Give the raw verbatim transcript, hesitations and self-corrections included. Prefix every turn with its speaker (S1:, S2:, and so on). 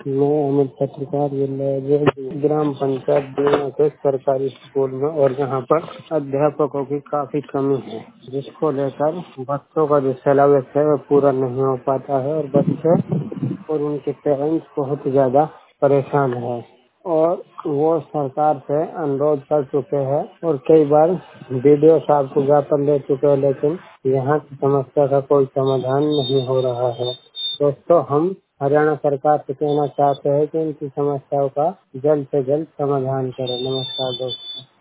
S1: मैं अमित पत्रकार बोल रहा हूँ जो ग्राम पंचायत दुनिया के सरकारी स्कूल में, और यहाँ पर अध्यापकों की काफी कमी है, जिसको लेकर बच्चों का जो सिलेबस है वो पूरा नहीं हो पाता है और बच्चे और उनके पेरेंट्स बहुत ज्यादा परेशान है। और वो सरकार से अनुरोध कर चुके हैं और कई बार वीडियो साहब को ज्ञापन दे चुके हैं, लेकिन यहाँ की समस्या का कोई समाधान नहीं हो रहा है। दोस्तों, हम हरियाणा सरकार से कहना चाहते हैं कि इनकी समस्याओं का जल्द से जल्द समाधान करें। नमस्कार दोस्तों।